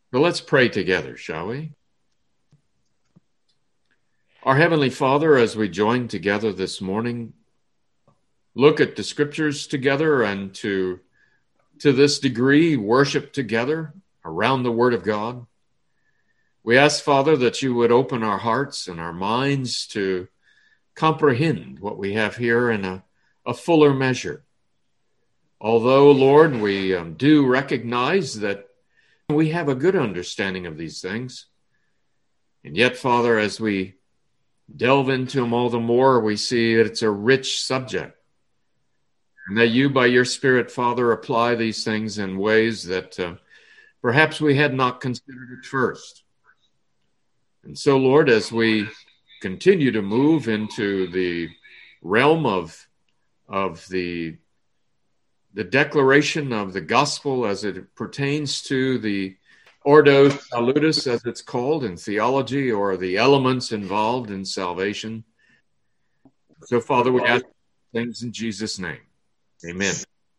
So let's pray together, shall we? Our Heavenly Father, as we join together this morning, look at the scriptures together and to this degree worship together around the Word of God. We ask, Father, that you would open our hearts and our minds to comprehend what we have here in a fuller measure. Although, Lord, we do recognize that we have a good understanding of these things. And yet, Father, as we delve into them all the more, we see that it's a rich subject. And that you, by your Spirit, Father, apply these things in ways that perhaps we had not considered at first. And so, Lord, as we continue to move into the realm of the declaration of the gospel as it pertains to the Ordo Salutis, as it's called in theology, or the elements involved in salvation. So, Father, we ask things in Jesus' name. Amen.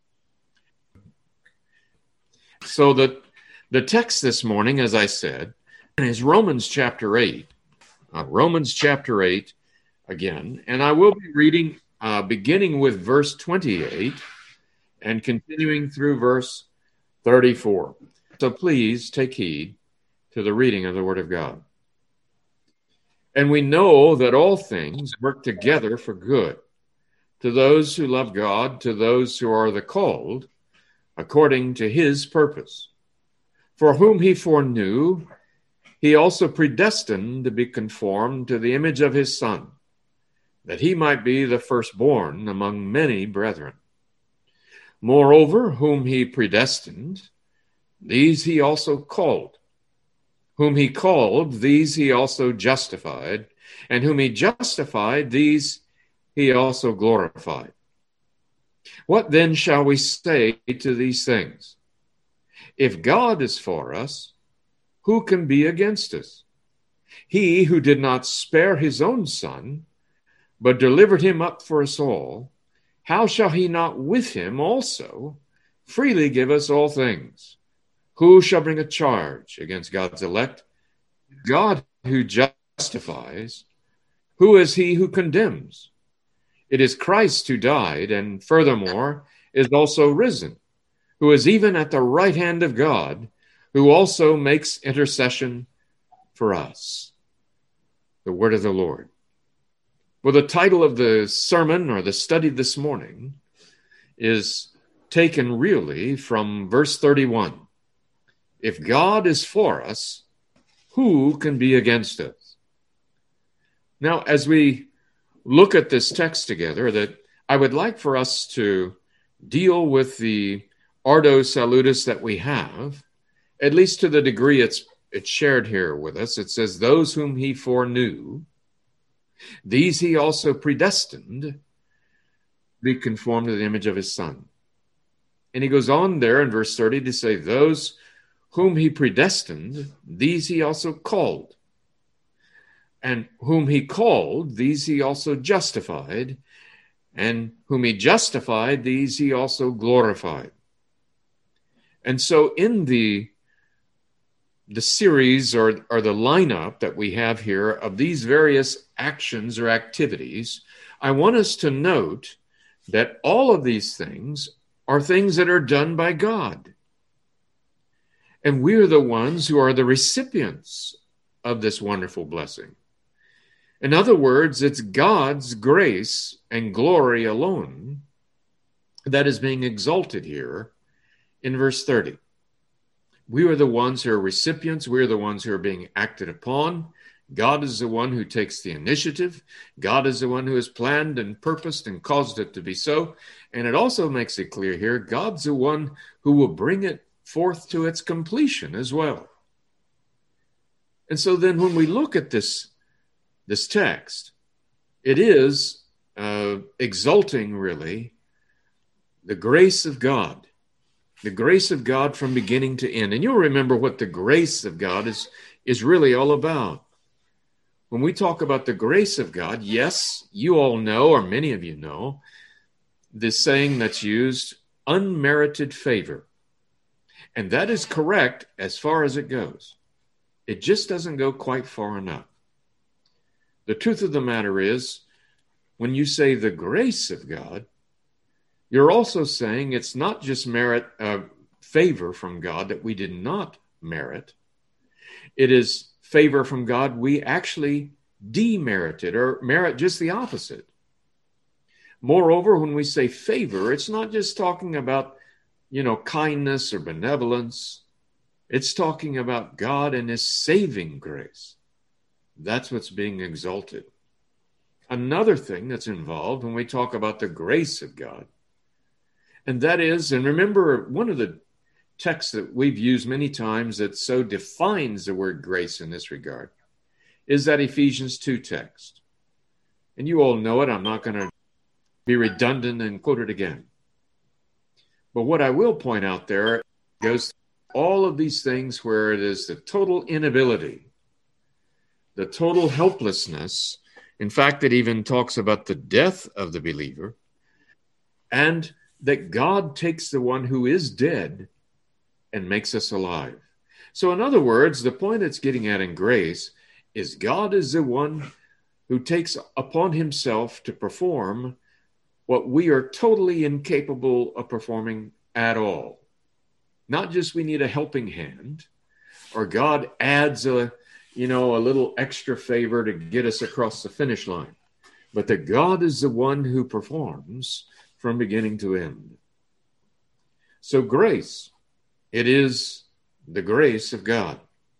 So the text this morning, as I said, is Romans chapter 8. Romans chapter 8 again. And I will be reading beginning with verse 28 and continuing through verse 34. So please take heed to the reading of the Word of God. And we know that all things work together for good, to those who love God, to those who are the called, according to his purpose. For whom he foreknew, he also predestined to be conformed to the image of his Son, that he might be the firstborn among many brethren. Moreover, whom he predestined, these he also called. Whom he called, these he also justified. And whom he justified, these he also glorified. What then shall we say to these things? If God is for us, who can be against us? He who did not spare his own Son, but delivered him up for us all, how shall he not with him also freely give us all things? Who shall bring a charge against God's elect? God who justifies. Who is he who condemns? It is Christ who died, and furthermore is also risen, who is even at the right hand of God, who also makes intercession for us. The word of the Lord. Well, the title of the sermon or the study this morning is taken really from verse 31. If God is for us, who can be against us? Now, as we look at this text together, that I would like for us to deal with the Ordo Salutis that we have, at least to the degree it's shared here with us. It says, those whom he foreknew, these he also predestined to be conformed to the image of his Son. And he goes on there in verse 30 to say, those whom he predestined, these he also called. And whom he called, these he also justified. And whom he justified, these he also glorified. And so in the series or the lineup that we have here of these various actions or activities, I want us to note that all of these things are things that are done by God. And we're the ones who are the recipients of this wonderful blessing. In other words, it's God's grace and glory alone that is being exalted here in verse 30. We are the ones who are recipients. We're the ones who are being acted upon. God is the one who takes the initiative. God is the one who has planned and purposed and caused it to be so. And it also makes it clear here, God's the one who will bring it forth to its completion as well. And so then when we look at this text, it is exalting really the grace of God. The grace of God from beginning to end. And you'll remember what the grace of God is really all about. When we talk about the grace of God, yes, you all know, or many of you know, this saying that's used, unmerited favor. And that is correct as far as it goes. It just doesn't go quite far enough. The truth of the matter is, when you say the grace of God, you're also saying it's not just merit, favor from God that we did not merit. It is favor from God we actually demerited or merit just the opposite. Moreover, when we say favor, it's not just talking about, kindness or benevolence. It's talking about God and his saving grace. That's what's being exalted. Another thing that's involved when we talk about the grace of God, and that is, and remember, one of the texts that we've used many times that so defines the word grace in this regard is that Ephesians 2 text. And you all know it. I'm not going to be redundant and quote it again. But what I will point out there goes through all of these things where it is the total inability, the total helplessness. In fact, it even talks about the death of the believer, and that God takes the one who is dead and makes us alive. So in other words, the point it's getting at in grace is God is the one who takes upon himself to perform what we are totally incapable of performing at all. Not just we need a helping hand, or God adds a little extra favor to get us across the finish line, but that God is the one who performs from beginning to end. So grace, it is the grace of God.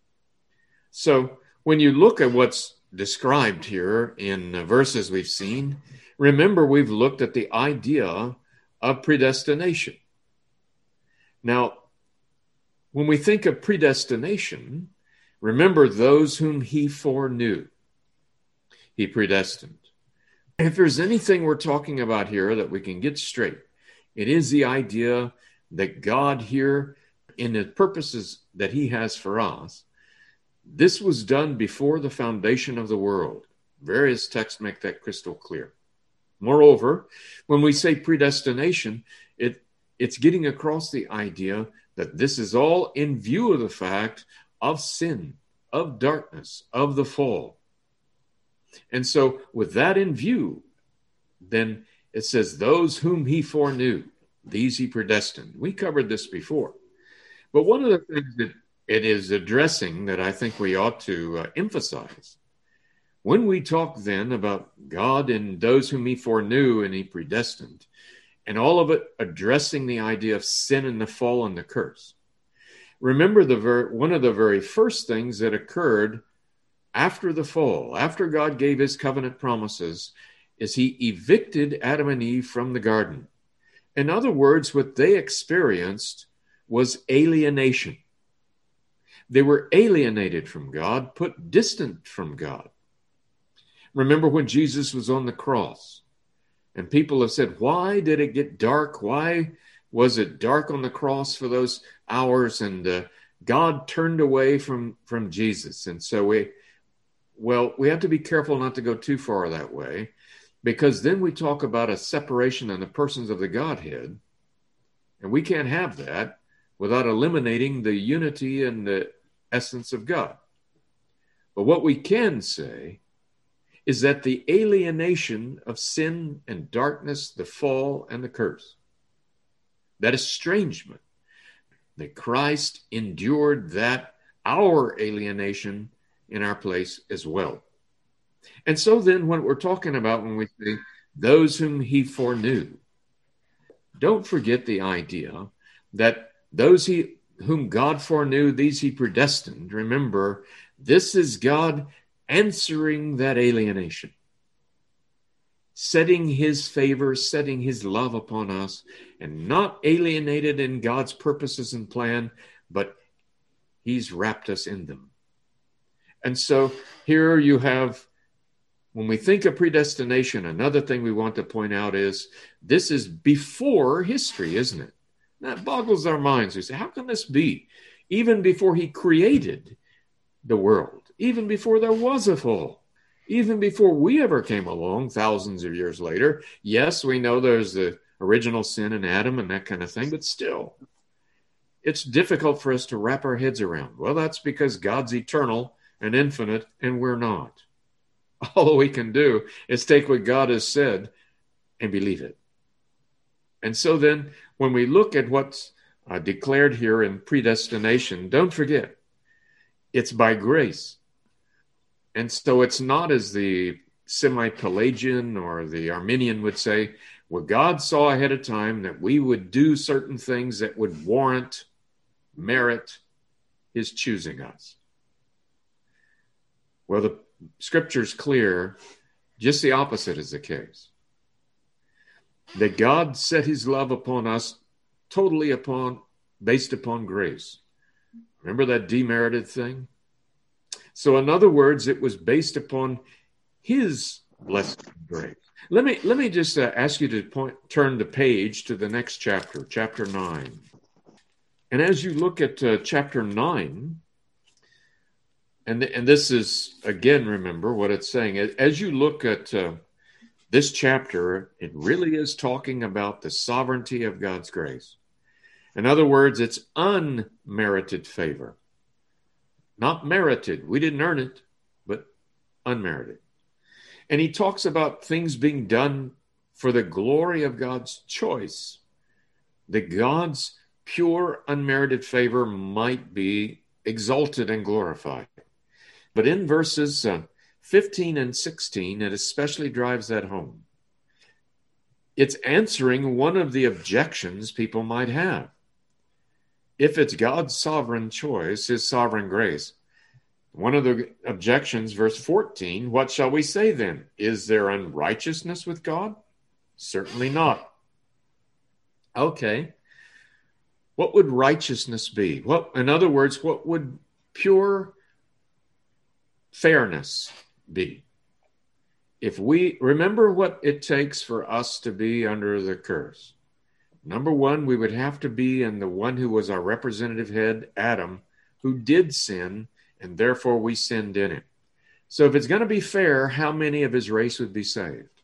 So when you look at what's described here in the verses we've seen, remember we've looked at the idea of predestination. Now, when we think of predestination, remember those whom he foreknew, he predestined. If there's anything we're talking about here that we can get straight, it is the idea that God here, in the purposes that he has for us, this was done before the foundation of the world. Various texts make that crystal clear. Moreover, when we say predestination, it's getting across the idea that this is all in view of the fact of sin, of darkness, of the fall. And so with that in view, then it says, those whom he foreknew, these he predestined. We covered this before. But one of the things that it is addressing that I think we ought to emphasize, when we talk then about God and those whom he foreknew and he predestined, and all of it addressing the idea of sin and the fall and the curse, remember one of the very first things that occurred after the fall, after God gave his covenant promises, is he evicted Adam and Eve from the garden. In other words, what they experienced was alienation. They were alienated from God, put distant from God. Remember when Jesus was on the cross, and people have said, why did it get dark? Why was it dark on the cross for those hours? And God turned away from Jesus. And so we have to be careful not to go too far that way, because then we talk about a separation in the persons of the Godhead, and we can't have that without eliminating the unity and the essence of God. But what we can say is that the alienation of sin and darkness, the fall and the curse, that estrangement, that Christ endured that, our alienation in our place as well. And so then what we're talking about when we say those whom he foreknew, don't forget the idea that those whom God foreknew, these he predestined. Remember, this is God answering that alienation, setting his favor, setting his love upon us, and not alienated in God's purposes and plan, but he's wrapped us in them. And so here you have, when we think of predestination, another thing we want to point out is this is before history, isn't it? That boggles our minds. We say, how can this be? Even before he created the world, even before there was a fall, even before we ever came along thousands of years later. Yes, we know there's the original sin in Adam and that kind of thing, but still, it's difficult for us to wrap our heads around. Well, that's because God's eternal and infinite, and we're not. All we can do is take what God has said and believe it. And so then, when we look at what's declared here in predestination, don't forget, it's by grace. And so it's not as the semi-Pelagian or the Arminian would say, well, God saw ahead of time that we would do certain things that would merit his choosing us. Well, the Scripture's clear, just the opposite is the case. That God set his love upon us totally based upon grace. Remember that demerited thing? So in other words, it was based upon his blessed grace. Let me just ask you to turn the page to the next chapter, chapter 9. And as you look at chapter 9, and this is, again, remember what it's saying. As you look at this chapter, it really is talking about the sovereignty of God's grace. In other words, it's unmerited favor. Not merited. We didn't earn it, but unmerited. And he talks about things being done for the glory of God's choice. That God's pure, unmerited favor might be exalted and glorified. But in verses 15 and 16, it especially drives that home. It's answering one of the objections people might have. If it's God's sovereign choice, his sovereign grace, one of the objections, verse 14, what shall we say then? Is there unrighteousness with God? Certainly not. Okay. What would righteousness be? In other words, what would pure fairness be? If we remember what it takes for us to be under the curse. Number one, we would have to be in the one who was our representative head, Adam, who did sin, and therefore we sinned in him. So if it's going to be fair, how many of his race would be saved?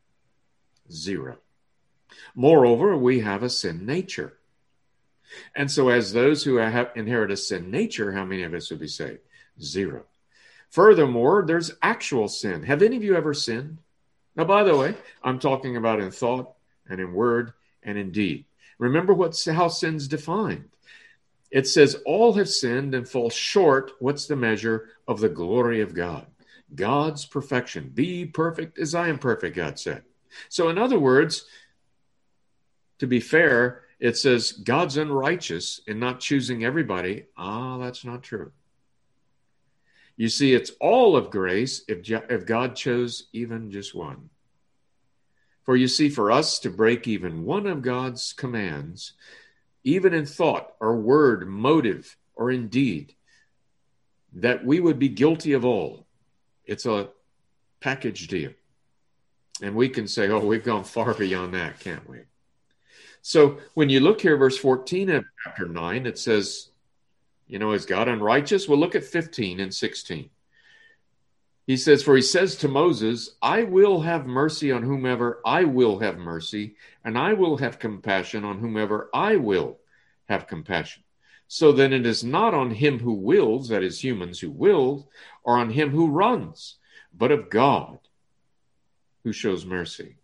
0. Moreover, we have a sin nature. And so as those who inherit a sin nature, how many of us would be saved? 0. Furthermore, there's actual sin. Have any of you ever sinned? Now, by the way, I'm talking about in thought and in word and in deed. Remember how sin's defined. It says all have sinned and fall short. What's the measure of the glory of God? God's perfection. Be perfect as I am perfect, God said. So in other words, to be fair, it says God's unrighteous in not choosing everybody. That's not true. You see, it's all of grace if God chose even just one. For you see, for us to break even one of God's commands, even in thought or word, motive, or in deed, that we would be guilty of all. It's a package deal. And we can say, we've gone far beyond that, can't we? So when you look here, verse 14 of chapter 9, it says, is God unrighteous? Well, look at 15 and 16. He says, for he says to Moses, I will have mercy on whomever I will have mercy, and I will have compassion on whomever I will have compassion. So then it is not on him who wills, that is humans who will, or on him who runs, but of God who shows mercy.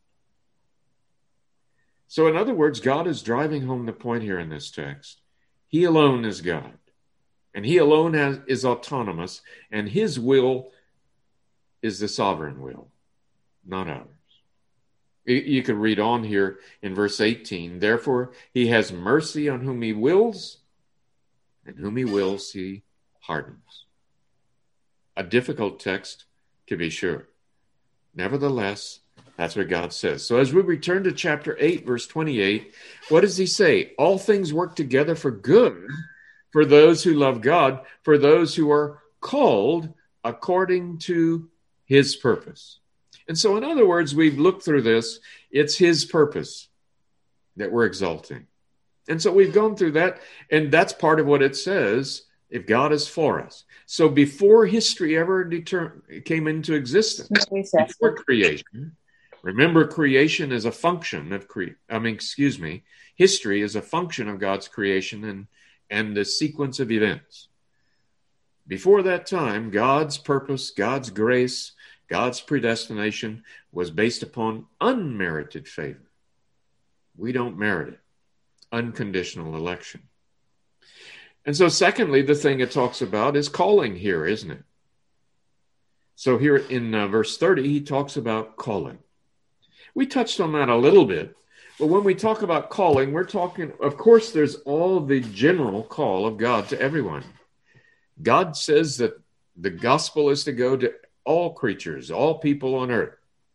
So in other words, God is driving home the point here in this text. He alone is God, and he alone is autonomous, and his will is the sovereign will, not ours. You could read on here in verse 18, therefore he has mercy on whom he wills, and whom he wills he hardens. A difficult text, to be sure. Nevertheless, that's what God says. So as we return to chapter 8, verse 28, what does he say? All things work together for good for those who love God, for those who are called according to his purpose. And so, in other words, we've looked through this. It's his purpose that we're exalting. And so we've gone through that, and that's part of what it says, if God is for us. So before history ever came into existence, before creation, remember creation is a function of history is a function of God's creation, and and the sequence of events. Before that time, God's purpose, God's grace, God's predestination was based upon unmerited favor. We don't merit it. Unconditional election. And so secondly, the thing it talks about is calling here, isn't it? So here in verse 30, he talks about calling. We touched on that a little bit, but when we talk about calling, we're talking, of course, there's all the general call of God to everyone. God says that the gospel is to go to all creatures, all people on earth.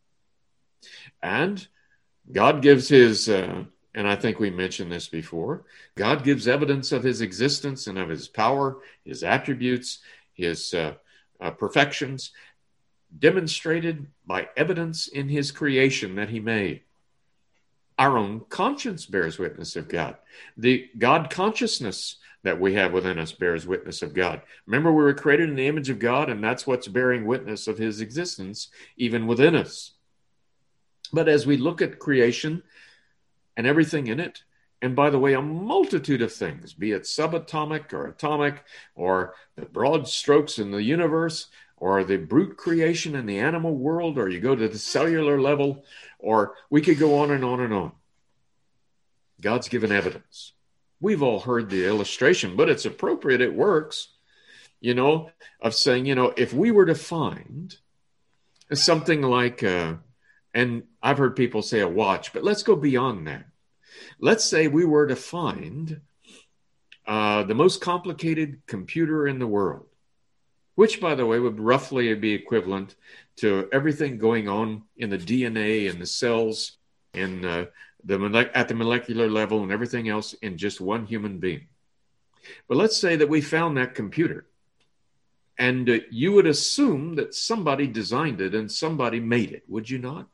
And God gives his, and I think we mentioned this before, God gives evidence of his existence and of his power, his attributes, his perfections, demonstrated by evidence in his creation that he made. Our own conscience bears witness of God. The God consciousness that we have within us bears witness of God. Remember, we were created in the image of God, and that's what's bearing witness of his existence, even within us. But as we look at creation and everything in it, and by the way, a multitude of things, be it subatomic or atomic, or the broad strokes in the universe, or the brute creation in the animal world, or you go to the cellular level, or we could go on and on and on. God's given evidence. We've all heard the illustration, but it's appropriate. It works, of saying, if we were to find something like, and I've heard people say a watch, but let's go beyond that. Let's say we were to find the most complicated computer in the world, which, by the way, would roughly be equivalent to everything going on in the DNA and the cells and at the molecular level and everything else in just one human being. But let's say that we found that computer, and you would assume that somebody designed it and somebody made it, would you not?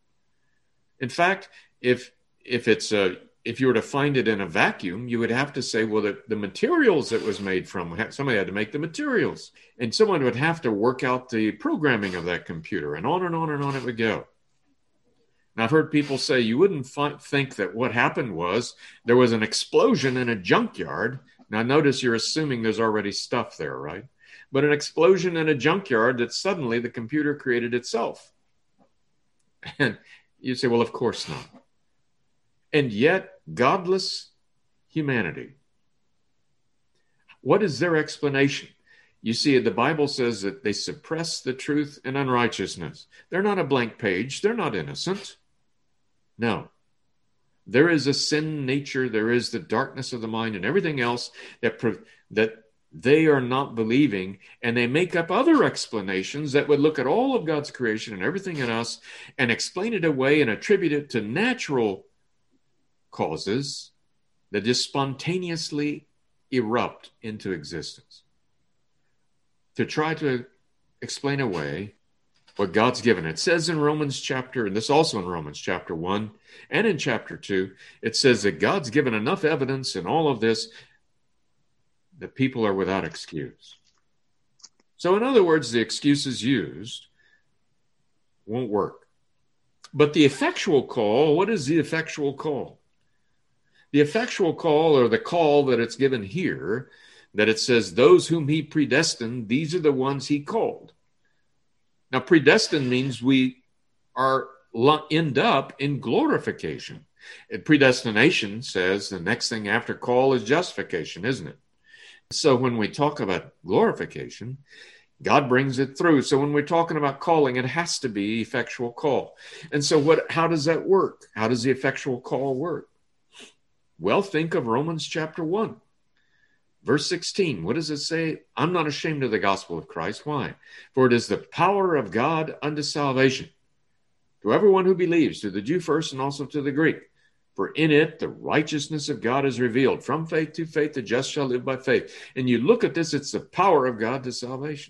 In fact, if you were to find it in a vacuum, you would have to say, well, the materials it was made from, somebody had to make the materials, and someone would have to work out the programming of that computer, and on and on and on it would go. Now, I've heard people say you wouldn't think that what happened was there was an explosion in a junkyard. Now, notice you're assuming there's already stuff there, right? But an explosion in a junkyard that suddenly the computer created itself. And you say, well, of course not. And yet, godless humanity, what is their explanation? You see, the Bible says that they suppress the truth in unrighteousness. They're not a blank page. They're not innocent. No. There is a sin nature. There is the darkness of the mind and everything else that they are not believing, and they make up other explanations that would look at all of God's creation and everything in us and explain it away and attribute it to natural causes that just spontaneously erupt into existence, to try to explain away what God's given. It says in Romans chapter, and this also in Romans chapter 1 and in chapter 2, it says that God's given enough evidence in all of this that people are without excuse. So in other words, the excuses used won't work. But the effectual call, what is the effectual call? The effectual call, or the call that it's given here, that it says, those whom he predestined, these are the ones he called. Now, predestined means we end up in glorification. And predestination says the next thing after call is justification, isn't it? So when we talk about glorification, God brings it through. So when we're talking about calling, it has to be effectual call. And so how does that work? How does the effectual call work? Well, think of Romans chapter 1, verse 16. What does it say? I'm not ashamed of the gospel of Christ. Why? For it is the power of God unto salvation, to everyone who believes, to the Jew first and also to the Greek. For in it the righteousness of God is revealed. From faith to faith, the just shall live by faith. And you look at this, it's the power of God to salvation.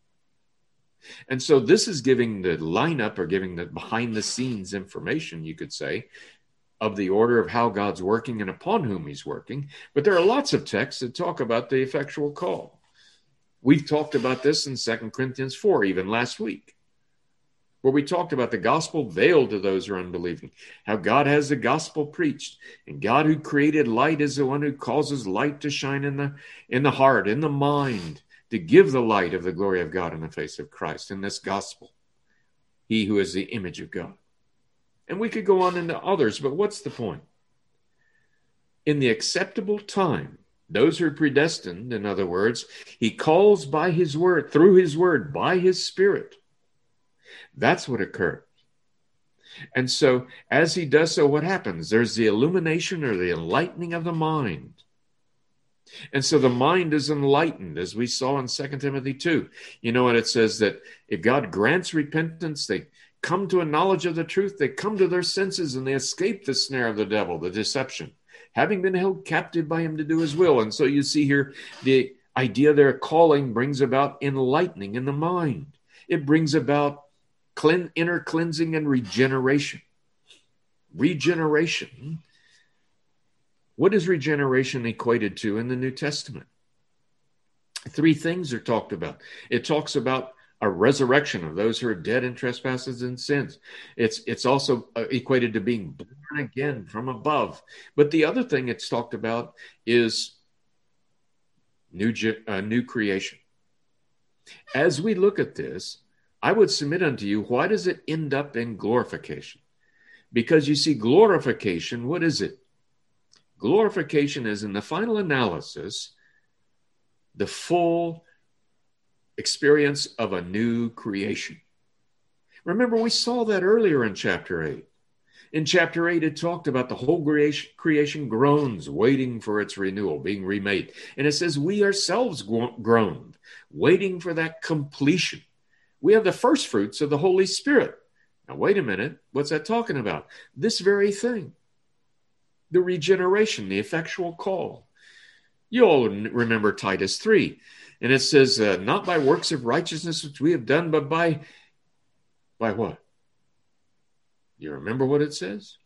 And so this is giving the lineup, or giving the behind the scenes information, you could say, of the order of how God's working and upon whom he's working. But there are lots of texts that talk about the effectual call. We've talked about this in 2 Corinthians 4, even last week. where we talked about the gospel veiled to those who are unbelieving, how God has the gospel preached, and God who created light is the one who causes light to shine in the heart, in the mind, to give the light of the glory of God in the face of Christ in this gospel, he who is the image of God. And we could go on into others, but what's the point? In the acceptable time, those who are predestined, in other words, he calls by his word, through his word, by his Spirit. That's what occurred. And so as he does so, what happens? There's the illumination or the enlightening of the mind. And so the mind is enlightened, as we saw in 2 Timothy 2. You know what it says, that if God grants repentance, they come to a knowledge of the truth, they come to their senses, and they escape the snare of the devil, the deception, having been held captive by him to do his will. And so you see here, the idea there, calling brings about enlightening in the mind. It brings about inner cleansing and regeneration. Regeneration. What is regeneration equated to in the New Testament? 3 things are talked about. It talks about a resurrection of those who are dead in trespasses and sins. It's also equated to being born again from above. But the other thing it's talked about is new creation. As we look at this, I would submit unto you, why does it end up in glorification? Because you see, glorification, what is it? Glorification is, in the final analysis, the full experience of a new creation. Remember, we saw that earlier in chapter 8. In chapter 8, it talked about the whole creation groans, waiting for its renewal, being remade. And it says we ourselves groaned, waiting for that completion. We have the first fruits of the Holy Spirit. Now, wait a minute. What's that talking about? This very thing. The regeneration, the effectual call. You all remember Titus 3. And it says, not by works of righteousness which we have done, but by what? You remember what it says?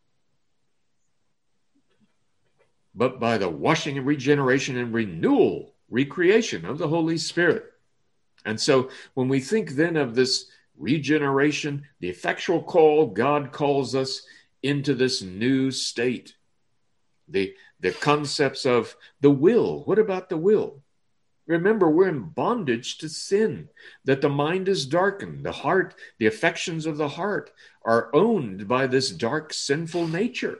But by the washing and regeneration and renewal, recreation of the Holy Spirit. And so when we think then of this regeneration, the effectual call, God calls us into this new state. The concepts of the will. What about the will? Remember, we're in bondage to sin, that the mind is darkened. The heart, the affections of the heart are owned by this dark, sinful nature.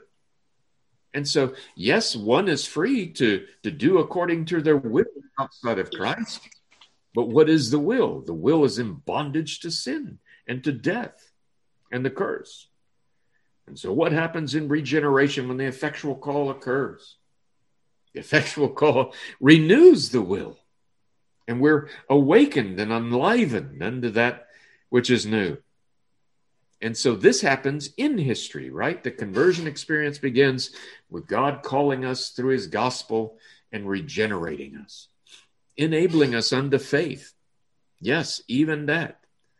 And so, yes, one is free to do according to their will outside of Christ. But what is the will? The will is in bondage to sin and to death and the curse. And so what happens in regeneration when the effectual call occurs? The effectual call renews the will. And we're awakened and enlivened unto that which is new. And so this happens in history, right? The conversion experience begins with God calling us through his gospel and regenerating us, enabling us unto faith. Yes, even that.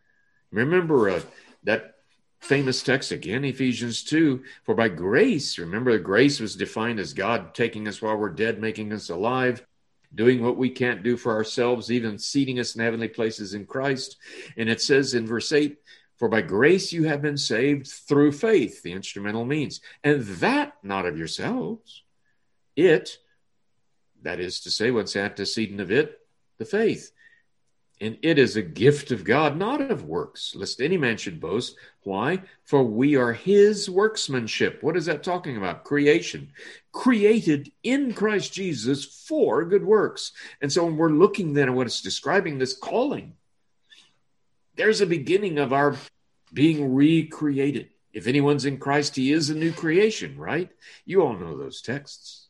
Remember that famous text again, Ephesians 2, for by grace, remember grace was defined as God taking us while we're dead, making us alive, doing what we can't do for ourselves, even seating us in heavenly places in Christ. And it says in verse 8, for by grace you have been saved through faith, the instrumental means, and that not of yourselves. It, that is to say, what's antecedent of it? The faith. And it is a gift of God, not of works, lest any man should boast. Why? For we are his workmanship. What is that talking about? Creation. Created in Christ Jesus for good works. And so when we're looking then at what it's describing, this calling, there's a beginning of our being recreated. If anyone's in Christ, he is a new creation, right? You all know those texts.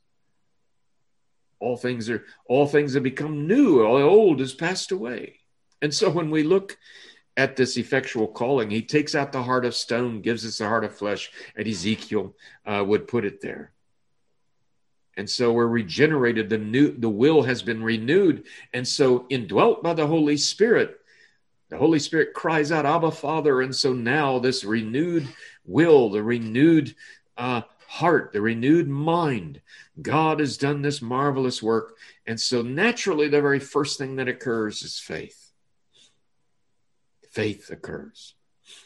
All things have become new. All the old has passed away. And so when we look at this effectual calling, he takes out the heart of stone, gives us a heart of flesh, and Ezekiel would put it there. And so we're regenerated. The will has been renewed. And so indwelt by the Holy Spirit cries out, Abba, Father. And so now this renewed will, the renewed heart, the renewed mind, God has done this marvelous work. And so naturally, the very first thing that occurs is faith. Faith occurs.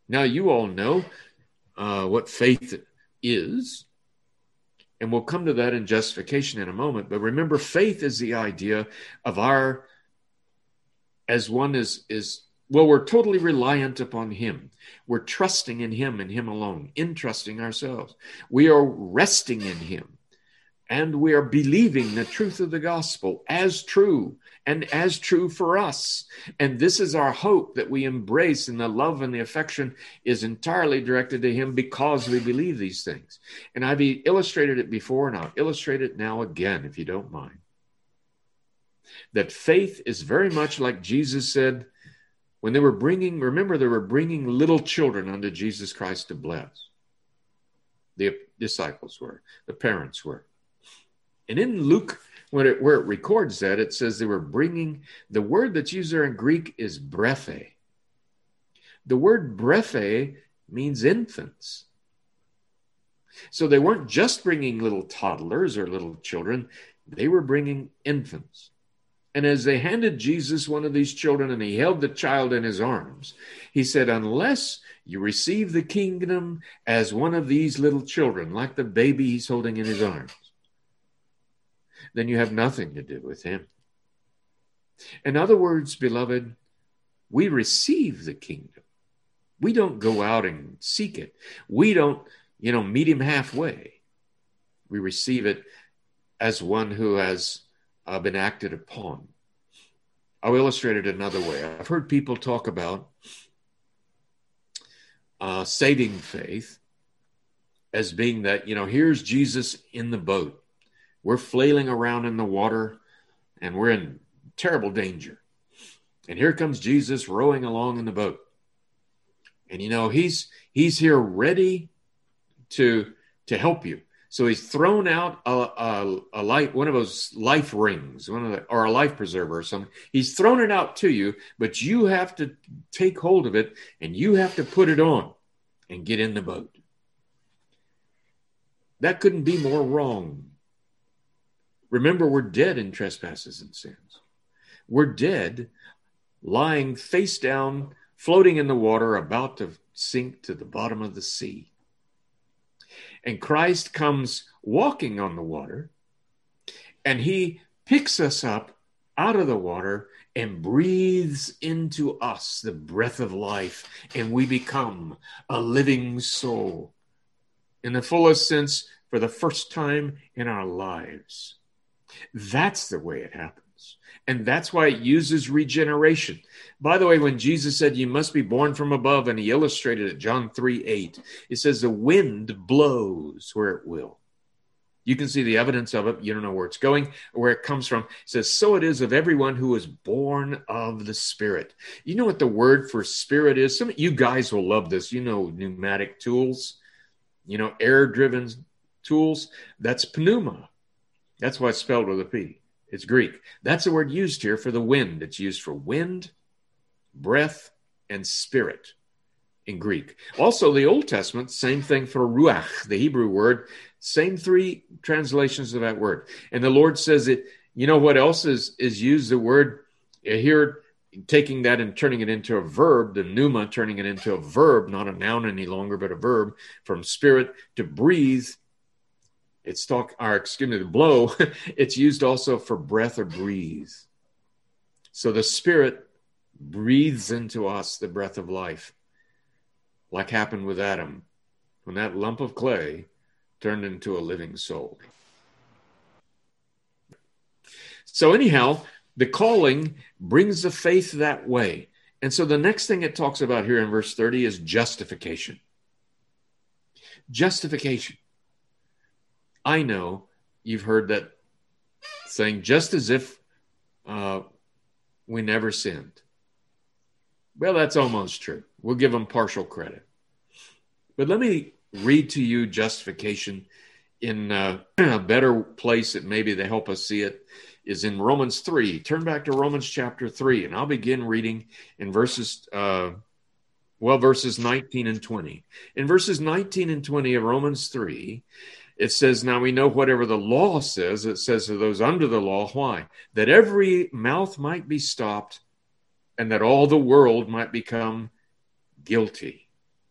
Now, you all know what faith is, and we'll come to that in justification in a moment. But remember, faith is the idea of our, as one well, we're totally reliant upon him. We're trusting in him and him alone, entrusting ourselves. We are resting in him, and we are believing the truth of the gospel as true and as true for us. And this is our hope that we embrace, and the love and the affection is entirely directed to him because we believe these things. And I've illustrated it before, and I'll illustrate it now again, if you don't mind. That faith is very much like Jesus said, when they were bringing little children unto Jesus Christ to bless. The disciples were, the parents were. And in Luke, where it records that, it says they were bringing, the word that's used there in Greek is brephe. The word brephe means infants. So they weren't just bringing little toddlers or little children, they were bringing infants. And as they handed Jesus one of these children and he held the child in his arms, he said, unless you receive the kingdom as one of these little children, like the baby he's holding in his arms, then you have nothing to do with him. In other words, beloved, we receive the kingdom. We don't go out and seek it. We don't, meet him halfway. We receive it as one who has been acted upon. I'll illustrate it another way. I've heard people talk about saving faith as being that, here's Jesus in the boat. We're flailing around in the water and we're in terrible danger. And here comes Jesus rowing along in the boat. And, he's here ready to help you. So he's thrown out a light, one of those life rings, or a life preserver or something. He's thrown it out to you, but you have to take hold of it and you have to put it on and get in the boat. That couldn't be more wrong. Remember, we're dead in trespasses and sins. We're dead, lying face down, floating in the water, about to sink to the bottom of the sea. And Christ comes walking on the water, and he picks us up out of the water and breathes into us the breath of life, and we become a living soul in the fullest sense for the first time in our lives. That's the way it happens. And that's why it uses regeneration. By the way, when Jesus said you must be born from above, and he illustrated it, John 3:8, it says the wind blows where it will. You can see the evidence of it. You don't know where it's going or where it comes from. It says, so it is of everyone who is born of the Spirit. You know what the word for spirit is? Some of you guys will love this. Pneumatic tools, air-driven tools. That's pneuma. That's why it's spelled with a P. It's Greek. That's the word used here for the wind. It's used for wind, breath, and spirit in Greek. Also, the Old Testament, same thing for ruach, the Hebrew word, same three translations of that word. And the Lord says it, what else is used? The word here, taking that and turning it into a verb, the pneuma, turning it into a verb, not a noun any longer, but a verb, from spirit to breathe. The blow, it's used also for breath or breathe. So the Spirit breathes into us the breath of life, like happened with Adam, when that lump of clay turned into a living soul. So anyhow, the calling brings the faith that way. And so the next thing it talks about here in verse 30 is justification. Justification. I know you've heard that saying, just as if we never sinned. Well, that's almost true. We'll give them partial credit. But let me read to you justification in a better place that maybe they help us see it is in Romans 3. Turn back to Romans chapter 3, and I'll begin reading in verses 19 and 20. In verses 19 and 20 of Romans 3, it says, now we know whatever the law says, it says to those under the law, why? That every mouth might be stopped and that all the world might become guilty.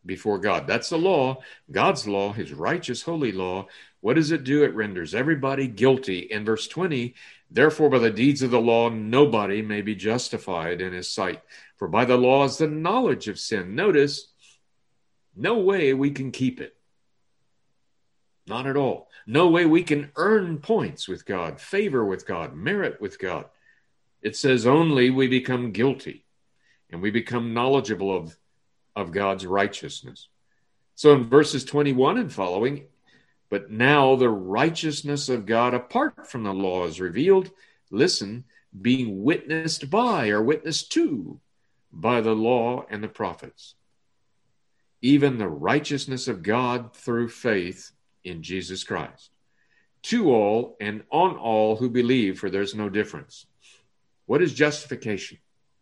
before God. That's the law, God's law, his righteous, holy law. What does it do? It renders everybody guilty. In verse 20, therefore, by the deeds of the law, nobody may be justified in his sight. For by the law is the knowledge of sin. Notice, no way we can keep it. Not at all. No way we can earn points with God, favor with God, merit with God. It says only we become guilty and we become knowledgeable of God's righteousness. So in verses 21 and following, but now the righteousness of God apart from the law is revealed, listen, being witnessed by or witnessed to by the law and the prophets, even the righteousness of God through faith in Jesus Christ, to all and on all who believe, for there's no difference. What is justification?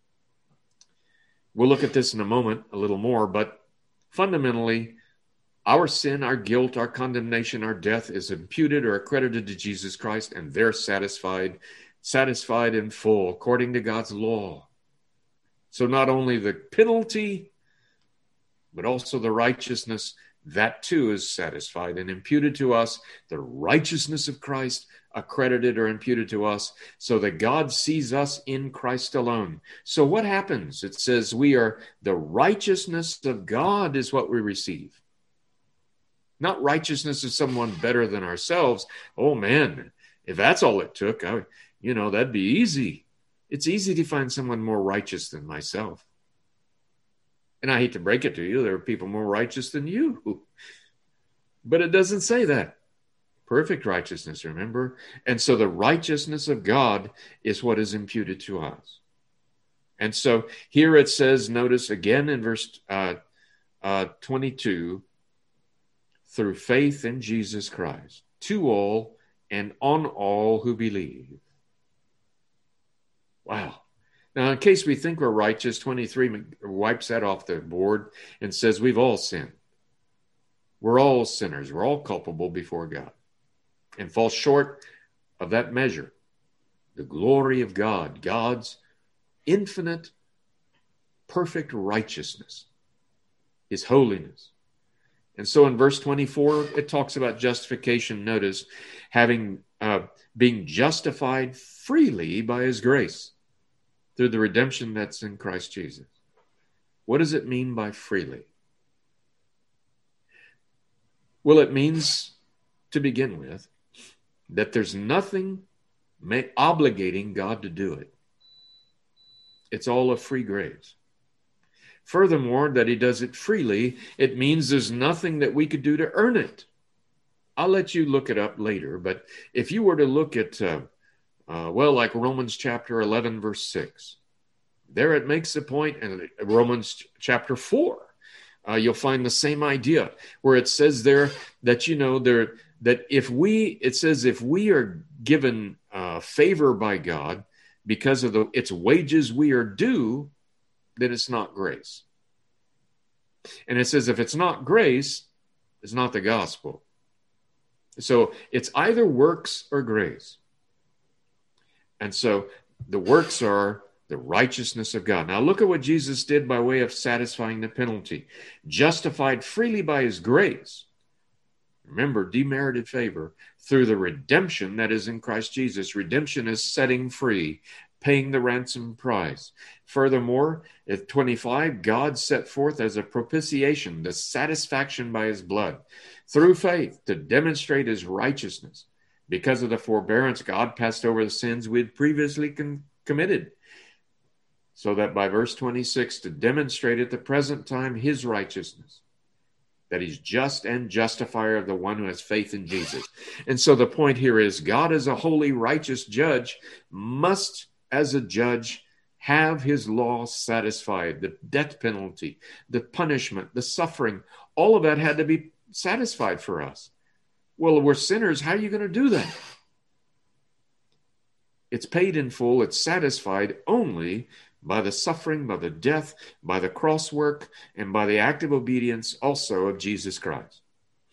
We'll look at this in a moment a little more, but fundamentally, our sin, our guilt, our condemnation, our death is imputed or accredited to Jesus Christ, and they're satisfied in full, according to God's law. So not only the penalty, but also the righteousness, that too is satisfied and imputed to us, the righteousness of Christ accredited or imputed to us, so that God sees us in Christ alone. So what happens? It says we are the righteousness of God is what we receive. Not righteousness of someone better than ourselves. Oh man, if that's all it took, that'd be easy. It's easy to find someone more righteous than myself. And I hate to break it to you, there are people more righteous than you. But it doesn't say that. Perfect righteousness, remember? And so the righteousness of God is what is imputed to us. And so here it says, notice again in verse 22, through faith in Jesus Christ, to all and on all who believe. Wow. Now, in case we think we're righteous, 23 wipes that off the board and says we've all sinned. We're all sinners. We're all culpable before God and fall short of that measure. The glory of God, God's infinite, perfect righteousness, his holiness. And so in verse 24, it talks about justification. Notice, being justified freely by his grace through the redemption that's in Christ Jesus. What does it mean by freely? Well, it means, to begin with, that there's nothing obligating God to do it. It's all of free grace. Furthermore, that he does it freely, it means there's nothing that we could do to earn it. I'll let you look it up later, but if you were to look at, like Romans chapter 11, verse 6, there it makes the point, and Romans chapter 4, you'll find the same idea, where it says there that, if we are given favor by God because of its wages we are due, then it's not grace. And it says if it's not grace, it's not the gospel. So it's either works or grace. And so the works are the righteousness of God. Now look at what Jesus did by way of satisfying the penalty. Justified freely by his grace. Remember, demerited favor through the redemption that is in Christ Jesus. Redemption is setting free, paying the ransom price. Furthermore, at 25, God set forth as a propitiation, the satisfaction by his blood, through faith to demonstrate his righteousness. Because of the forbearance, God passed over the sins we had previously committed, so that by verse 26, to demonstrate at the present time his righteousness, that he's just and justifier of the one who has faith in Jesus. And so the point here is God, as a holy, righteous judge, must, as a judge, have his law satisfied. The death penalty, the punishment, the suffering, all of that had to be satisfied for us. Well, we're sinners. How are you going to do that? It's paid in full. It's satisfied only by the suffering, by the death, by the cross work, and by the active obedience also of Jesus Christ.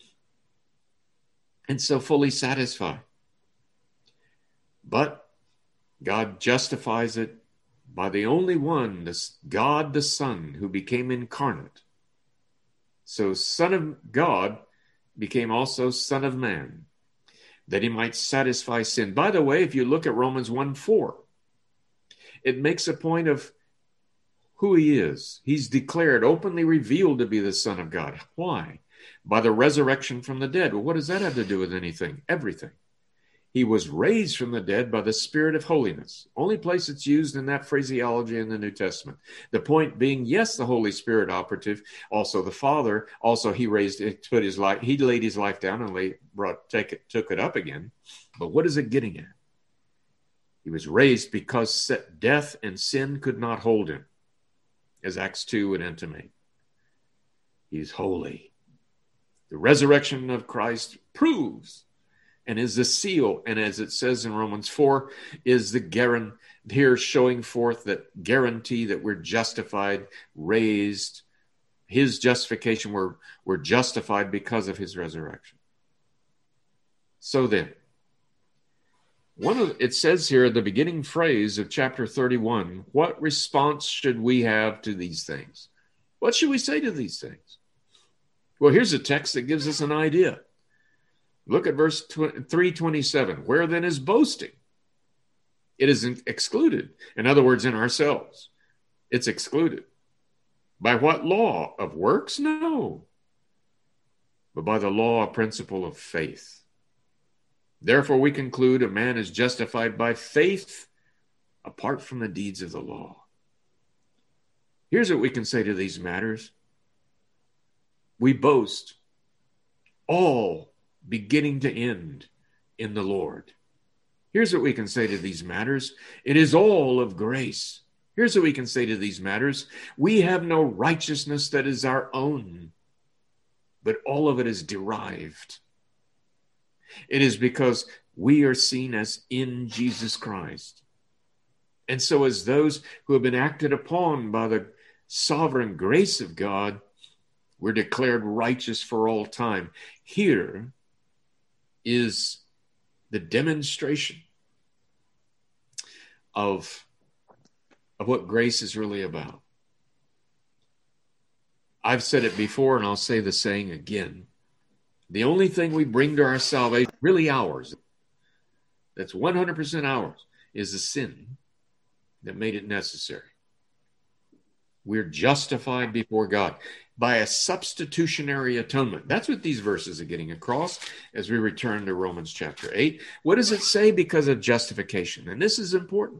And so fully satisfied. But God justifies it by the only one, God the Son, who became incarnate So Son of God became also Son of Man, that he might satisfy sin. By the way, if you look at Romans 1:4, it makes a point of who he is. He's declared, openly revealed to be the Son of God. Why? By the resurrection from the dead. Well, what does that have to do with anything? Everything. He was raised from the dead by the Spirit of holiness. Only place it's used in that phraseology in the New Testament. The point being, yes, the Holy Spirit operative, also the Father, also he laid his life down and took it up again. But what is it getting at? He was raised because death and sin could not hold him, as Acts 2 would intimate. He's holy. The resurrection of Christ proves and is the seal, and as it says in Romans 4, is the guarantee here showing forth that guarantee that we're justified, raised. His justification, we're justified because of his resurrection. So then, it says here, the beginning phrase of chapter 31, what response should we have to these things? What should we say to these things? Well, here's a text that gives us an idea. Look at verse 327. Where then is boasting? It is excluded. In other words, in ourselves. It's excluded. By what law? Of works? No. But by the law, a principle of faith. Therefore, we conclude a man is justified by faith apart from the deeds of the law. Here's what we can say to these matters. We boast all beginning to end in the Lord. Here's what we can say to these matters. It is all of grace. Here's what we can say to these matters. We have no righteousness that is our own, but all of it is derived. It is because we are seen as in Jesus Christ. And so as those who have been acted upon by the sovereign grace of God, we're declared righteous for all time. Here is the demonstration of what grace is really about. I've said it before, and I'll say the saying again. The only thing we bring to our salvation, really ours, that's 100% ours, is the sin that made it necessary. We're justified before God by a substitutionary atonement. That's what these verses are getting across as we return to Romans chapter 8. What does it say because of justification? And this is important.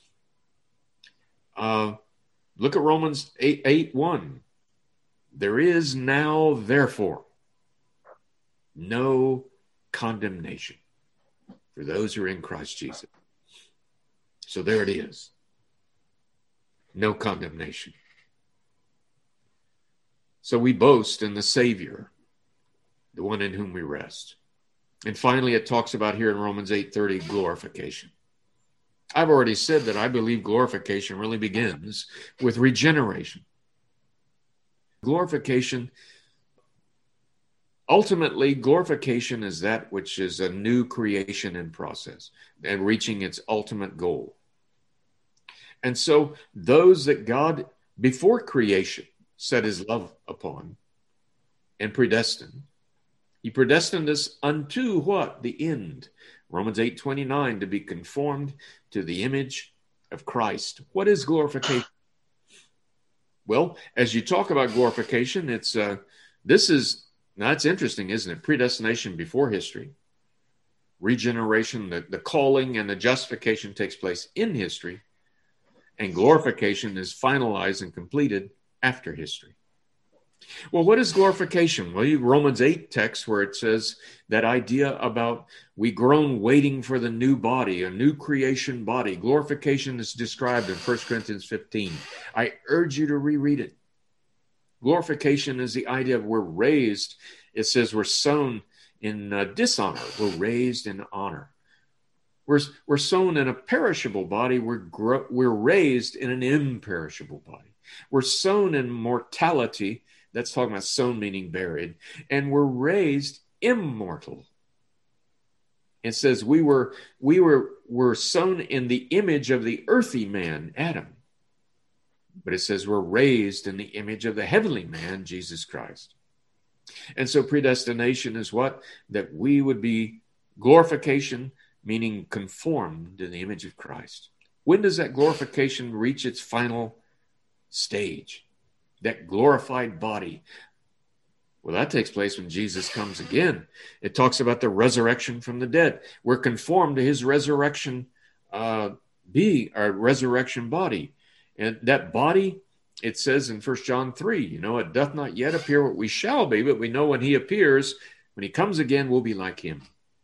Look at Romans 8:1. There is now, therefore, no condemnation for those who are in Christ Jesus. So there it is. No condemnation. So we boast in the Savior, the one in whom we rest. And finally, it talks about here in Romans 8:30, glorification. I've already said that I believe glorification really begins with regeneration. Glorification, ultimately, glorification is that which is a new creation in process and reaching its ultimate goal. And so those that God, before creation, set his love upon and predestined, he predestined us unto what? The end. Romans 8:29, to be conformed to the image of Christ. What is glorification? Well, as you talk about glorification, it's now it's interesting, isn't it? Predestination before history. Regeneration, the calling and the justification takes place in history. And glorification is finalized and completed after history. Well, what is glorification? Well, Romans 8 text where it says that idea about we groan waiting for the new body, a new creation body. Glorification is described in 1 Corinthians 15. I urge you to reread it. Glorification is the idea of we're raised. It says we're sown in dishonor. We're raised in honor. We're sown in a perishable body. We're raised in an imperishable body. We're sown in mortality. That's talking about sown meaning buried. And we're raised immortal. It says we were sown in the image of the earthy man, Adam. But it says we're raised in the image of the heavenly man, Jesus Christ. And so predestination is what? That we would be glorification, meaning conformed in the image of Christ. When does that glorification reach its final stage? That glorified body. Well, that takes place when Jesus comes again. It talks about the resurrection from the dead. We're conformed to his resurrection our resurrection body. And that body, it says in 1 John 3, it doth not yet appear what we shall be, but we know when he appears, when he comes again, we'll be like him.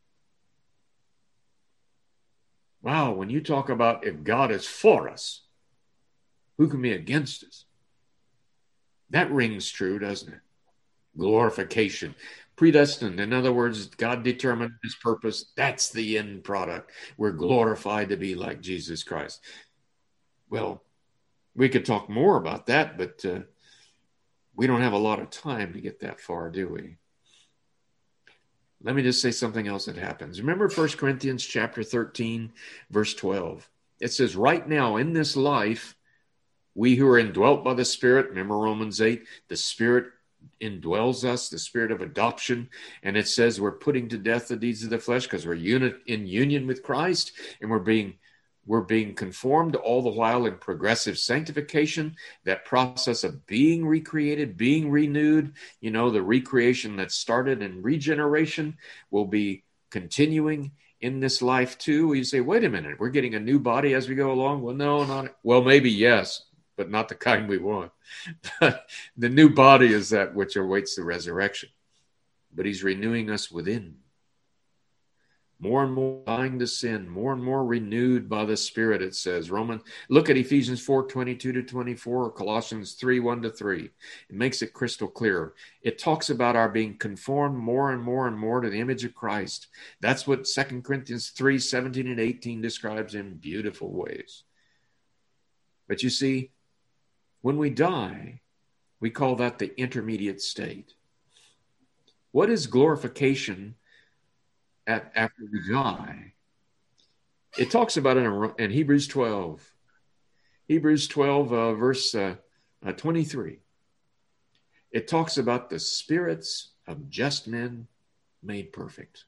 Wow, when you talk about if God is for us, who can be against us? That rings true, doesn't it? Glorification. Predestined. In other words, God determined his purpose. That's the end product. We're glorified to be like Jesus Christ. Well, we could talk more about that, but we don't have a lot of time to get that far, do we? Let me just say something else that happens. Remember 1 Corinthians chapter 13, verse 12. It says, right now in this life, we who are indwelt by the Spirit, remember Romans 8, the Spirit indwells us, the Spirit of adoption. And it says we're putting to death the deeds of the flesh because we're in union with Christ, and we're being conformed all the while in progressive sanctification, that process of being recreated, being renewed. The recreation that started in regeneration will be continuing in this life too. You say, wait a minute, we're getting a new body as we go along. Well, no, not. Well, maybe yes, but not the kind we want. The new body is that which awaits the resurrection. But he's renewing us within. More and more dying to sin, more and more renewed by the Spirit, it says. Look at Ephesians 4:22-24, or Colossians 3:1-3. It makes it crystal clear. It talks about our being conformed more and more and more to the image of Christ. That's what 2 Corinthians 3:17-18 describes in beautiful ways. But you see, when we die, we call that the intermediate state. What is glorification after we die? It talks about it in Hebrews 12. Hebrews 12, verse 23. It talks about the spirits of just men made perfect.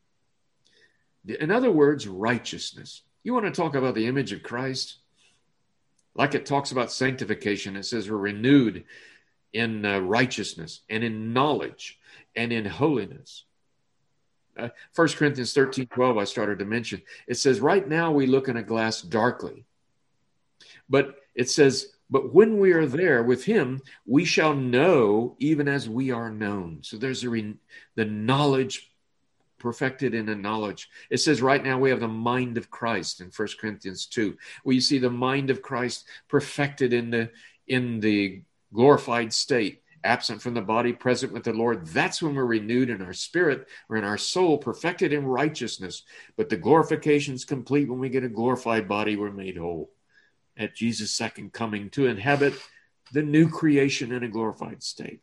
In other words, righteousness. You want to talk about the image of Christ? Like it talks about sanctification, it says we're renewed in righteousness and in knowledge and in holiness. 1 Corinthians 13:12, I started to mention. It says, right now we look in a glass darkly. But it says, but when we are there with him, we shall know even as we are known. So there's the knowledge, perfected in a knowledge. It says right now we have the mind of Christ in 1 Corinthians 2, where you see the mind of Christ perfected in the glorified state, absent from the body, present with the Lord. That's when we're renewed in our spirit or in our soul, perfected in righteousness. But the glorification is complete when we get a glorified body. We're made whole at Jesus' second coming to inhabit the new creation in a glorified state.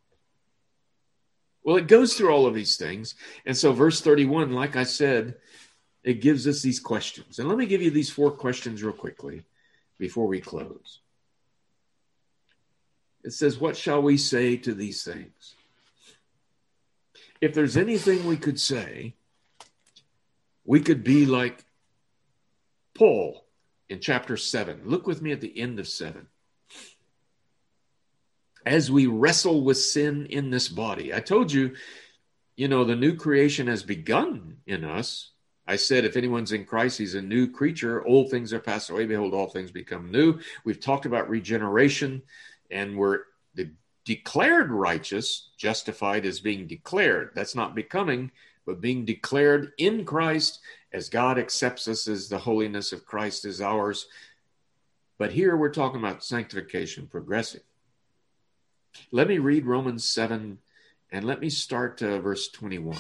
Well, it goes through all of these things. And so verse 31, like I said, it gives us these questions. And let me give you these 4 questions real quickly before we close. It says, what shall we say to these things? If there's anything we could say, we could be like Paul in chapter 7. Look with me at the end of 7. As we wrestle with sin in this body. I told you, the new creation has begun in us. I said, if anyone's in Christ, he's a new creature. Old things are passed away. Behold, all things become new. We've talked about regeneration, and we're declared righteous, justified as being declared. That's not becoming, but being declared in Christ as God accepts us as the holiness of Christ is ours. But here we're talking about sanctification, progressive. Let me read Romans 7, and let me start verse 21.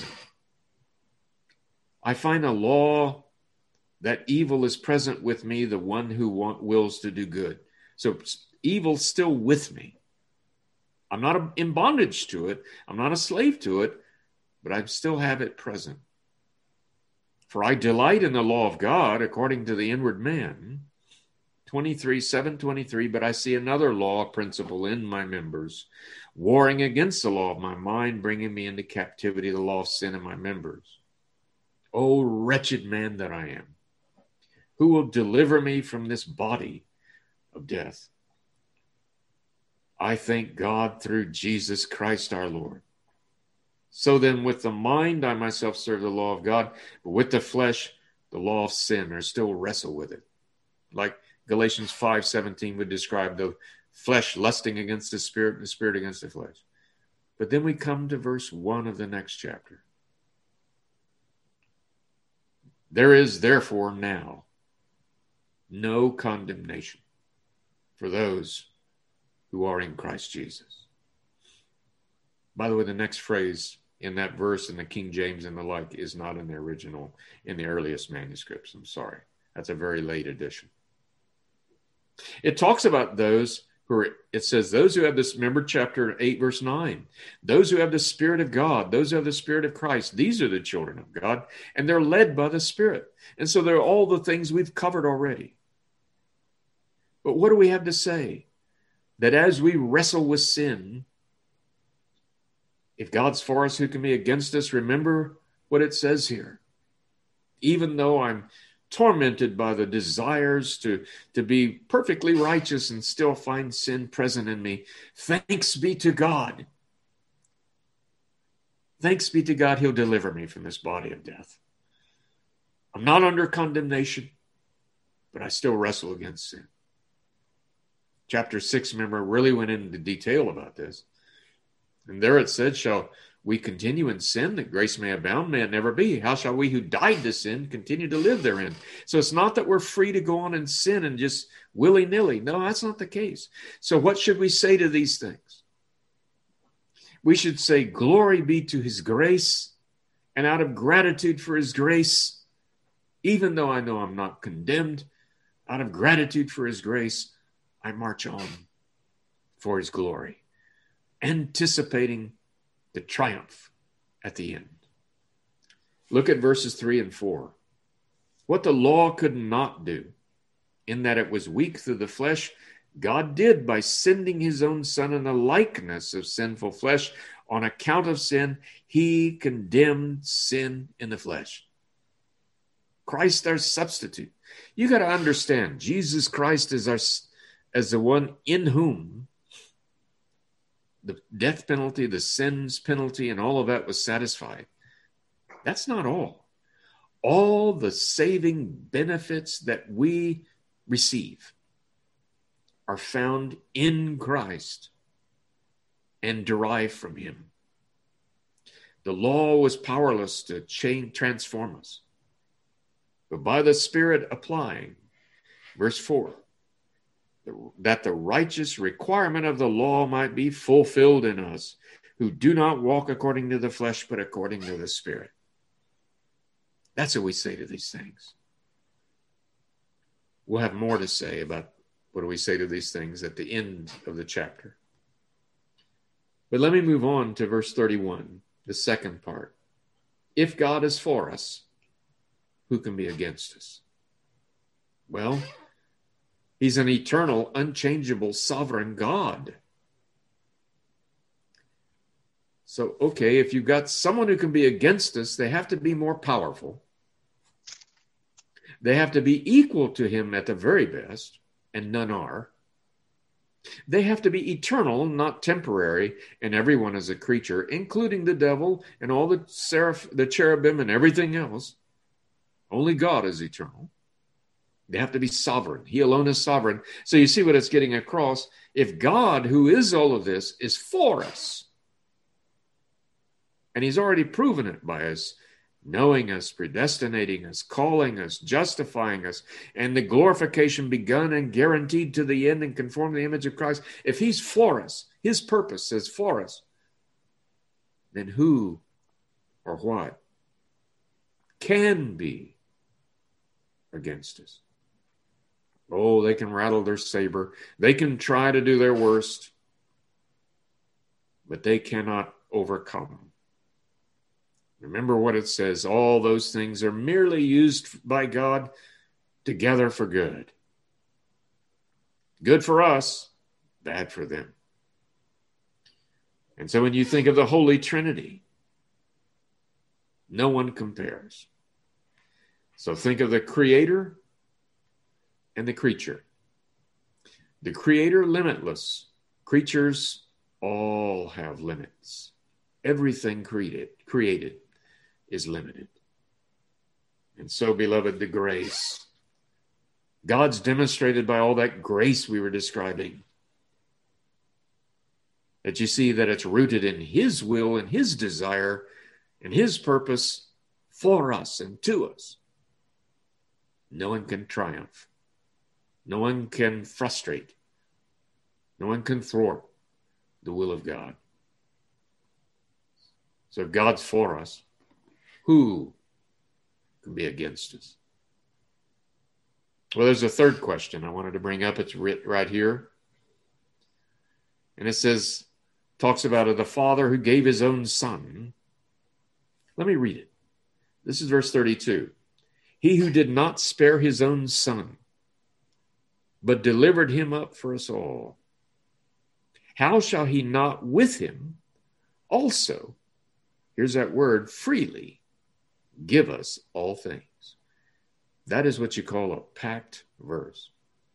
I find a law that evil is present with me, the one who wills to do good. So evil's still with me. I'm not in bondage to it. I'm not a slave to it, but I still have it present. For I delight in the law of God according to the inward man. 7:23, but I see another law principle in my members, warring against the law of my mind, bringing me into captivity, the law of sin in my members. O wretched man that I am, who will deliver me from this body of death? I thank God through Jesus Christ our Lord. So then with the mind I myself serve the law of God, but with the flesh, the law of sin, or still wrestle with it. Like Galatians 5:17 would describe the flesh lusting against the spirit and the spirit against the flesh. But then we come to verse 1 of the next chapter. There is therefore now no condemnation for those who are in Christ Jesus. By the way, the next phrase in that verse in the King James and the like is not in the original, in the earliest manuscripts. I'm sorry. That's a very late edition. It talks about those who are, it says, those who have this, remember chapter 8, verse 9, those who have the Spirit of God, those who have the Spirit of Christ, these are the children of God, and they're led by the Spirit. And so they're all the things we've covered already. But what do we have to say? That as we wrestle with sin, if God's for us, who can be against us? Remember what it says here. Even though I'm tormented by the desires to be perfectly righteous and still find sin present in me, thanks be to God. Thanks be to God, he'll deliver me from this body of death. I'm not under condemnation, but I still wrestle against sin. Chapter 6, remember, really went into detail about this. And there it said, shall we continue in sin that grace may abound? May it never be. How shall we who died to sin continue to live therein? So it's not that we're free to go on and sin and just willy-nilly. No, that's not the case. So what should we say to these things? We should say, glory be to his grace, and out of gratitude for his grace, even though I know I'm not condemned, out of gratitude for his grace, I march on for his glory, anticipating the triumph at the end. Look at verses 3 and 4. What the law could not do, in that it was weak through the flesh, God did by sending his own Son in the likeness of sinful flesh. On account of sin, he condemned sin in the flesh. Christ our substitute. You got to understand, Jesus Christ is as the one in whom the death penalty, the sins penalty, and all of that was satisfied. That's not all. All the saving benefits that we receive are found in Christ and derived from him. The law was powerless to transform us. But by the Spirit applying, verse 4, that the righteous requirement of the law might be fulfilled in us, who do not walk according to the flesh, but according to the Spirit. That's what we say to these things. We'll have more to say about what do we say to these things at the end of the chapter. But let me move on to verse 31, the second part. If God is for us, who can be against us? Well, he's an eternal, unchangeable, sovereign God. So, okay, if you've got someone who can be against us, they have to be more powerful. They have to be equal to him at the very best, and none are. They have to be eternal, not temporary, and everyone is a creature, including the devil and all the cherubim and everything else. Only God is eternal. They have to be sovereign. He alone is sovereign. So you see what it's getting across. If God, who is all of this, is for us, and he's already proven it by us, knowing us, predestinating us, calling us, justifying us, and the glorification begun and guaranteed to the end and conform to the image of Christ. If he's for us, his purpose is for us, then who or what can be against us? Oh, they can rattle their saber. They can try to do their worst, but they cannot overcome. Remember what it says. All those things are merely used by God together for good. Good for us, bad for them. And so when you think of the Holy Trinity, no one compares. So think of the Creator and the creature. The Creator, limitless. Creatures all have limits. Everything created is limited. And so, beloved, the grace. God's demonstrated by all that grace we were describing. That you see that it's rooted in His will and His desire and His purpose for us and to us. No one can triumph. No one can frustrate. No one can thwart the will of God. So if God's for us, who can be against us? Well, there's a third question I wanted to bring up. It's right here. And it says, talks about the Father who gave His own Son. Let me read it. This is verse 32. He who did not spare His own Son, but delivered Him up for us all, how shall He not with Him also, here's that word, freely give us all things? That is what you call a packed verse.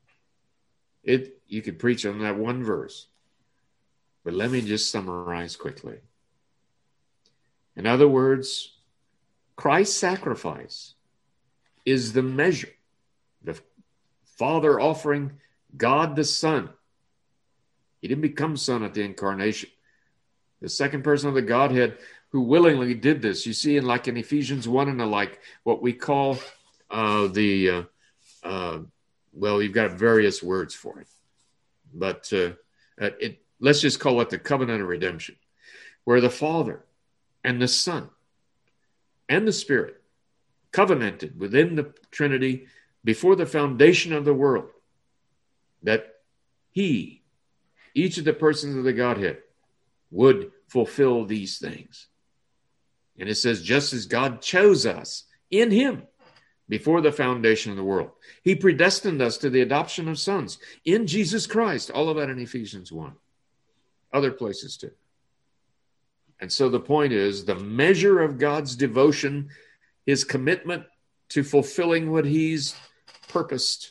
You could preach on that one verse, but let me just summarize quickly. In other words, Christ's sacrifice is the measure. The Father offering God the Son. He didn't become Son at the incarnation. The second person of the Godhead who willingly did this. You see in Ephesians 1 and the like, what we call you've got various words for it. But let's just call it the covenant of redemption, where the Father and the Son and the Spirit covenanted within the Trinity before the foundation of the world that each of the persons of the Godhead, would fulfill these things. And it says, just as God chose us in Him before the foundation of the world, He predestined us to the adoption of sons in Jesus Christ. All of that in Ephesians 1. Other places too. And so the point is, the measure of God's devotion, His commitment to fulfilling what He's purposed,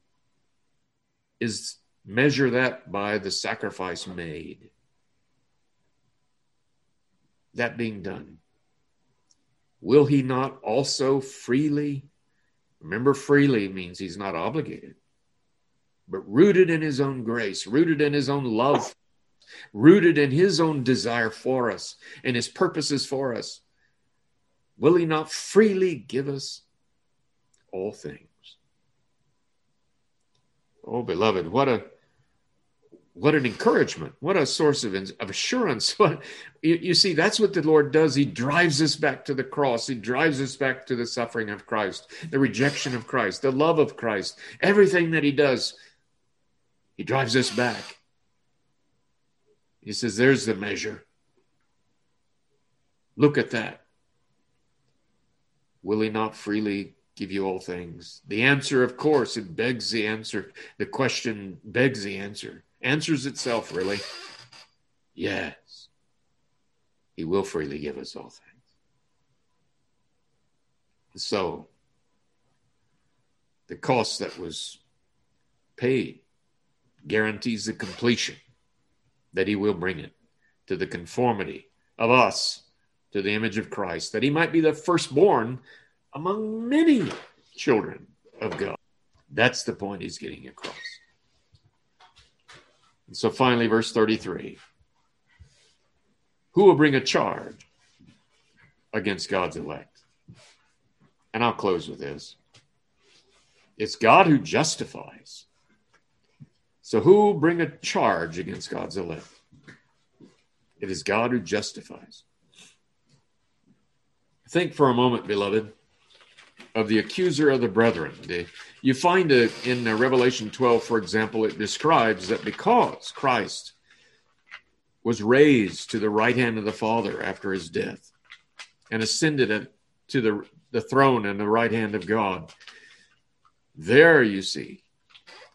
is measure that by the sacrifice made. That being done, will He not also freely, remember, freely means He's not obligated, but rooted in His own grace, rooted in His own love, rooted in His own desire for us and His purposes for us, will He not freely give us all things? Oh, beloved, what an encouragement. What a source of assurance. You see, that's what the Lord does. He drives us back to the cross. He drives us back to the suffering of Christ, the rejection of Christ, the love of Christ. Everything that He does, He drives us back. He says, there's the measure. Look at that. Will He not freely give you all things? The answer, of course, it begs the answer. The question begs the answer. Answers itself, really. Yes. He will freely give us all things. So, the cost that was paid guarantees the completion, that He will bring it to the conformity of us to the image of Christ, that He might be the firstborn among many children of God. That's the point He's getting across. And so finally, verse 33. Who will bring a charge against God's elect? And I'll close with this. It's God who justifies. So who will bring a charge against God's elect? It is God who justifies. Think for a moment, beloved, of the accuser of the brethren. You find it in Revelation 12, for example, it describes that because Christ was raised to the right hand of the Father after His death and ascended to the throne and the right hand of God, there you see,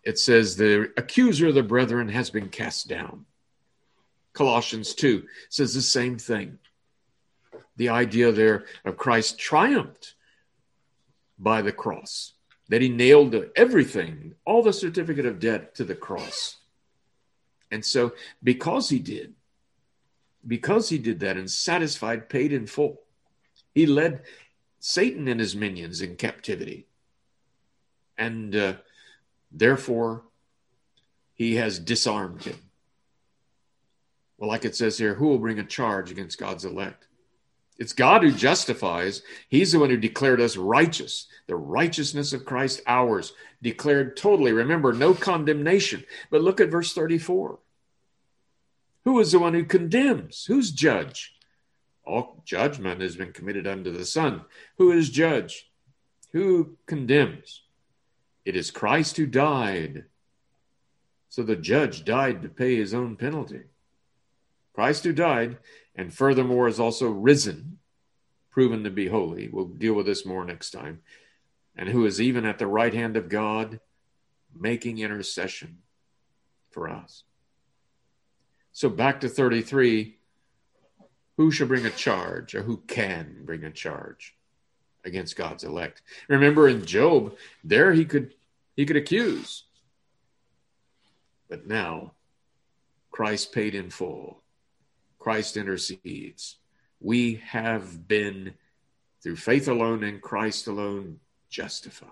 it says the accuser of the brethren has been cast down. Colossians 2 says the same thing. The idea there of Christ triumphed by the cross, that he nailed everything, all the certificate of debt to the cross. And so because he did that and satisfied, paid in full, he led Satan and his minions in captivity. And therefore, he has disarmed him. Well, like it says here, who will bring a charge against God's elect? It's God who justifies. He's the one who declared us righteous. The righteousness of Christ, ours, declared totally. Remember, no condemnation. But look at verse 34. Who is the one who condemns? Who's judge? All judgment has been committed unto the Son. Who is judge? Who condemns? It is Christ who died. So the judge died to pay his own penalty. Christ who died, and furthermore is also risen, proven to be holy. We'll deal with this more next time. And who is even at the right hand of God, making intercession for us. So back to 33, who shall bring a charge, or who can bring a charge against God's elect? Remember in Job, there he could accuse. But now, Christ paid in full. Christ intercedes. We have been, through faith alone in Christ alone, justified.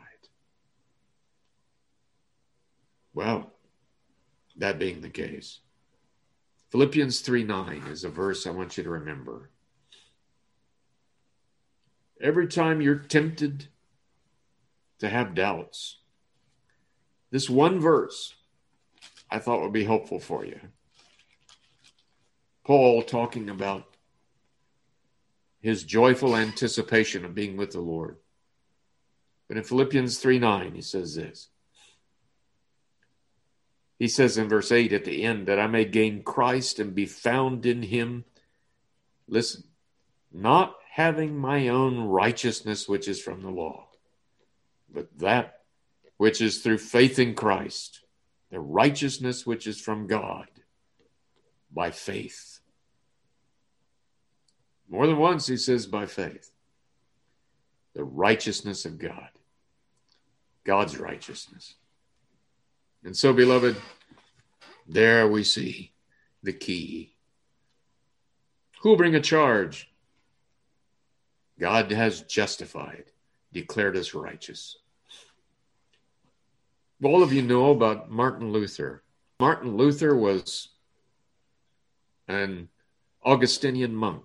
Well, that being the case, Philippians 3:9 is a verse I want you to remember. Every time you're tempted to have doubts, this one verse I thought would be helpful for you. Paul talking about his joyful anticipation of being with the Lord. But in Philippians 3:9, he says this. He says in verse 8 at the end, that I may gain Christ and be found in him. Listen, not having my own righteousness, which is from the law, but that which is through faith in Christ, the righteousness which is from God by faith. More than once he says by faith. The righteousness of God. God's righteousness. And so, beloved, there we see the key. Who will bring a charge? God has justified, declared us righteous. All of you know about Martin Luther. Martin Luther was an Augustinian monk.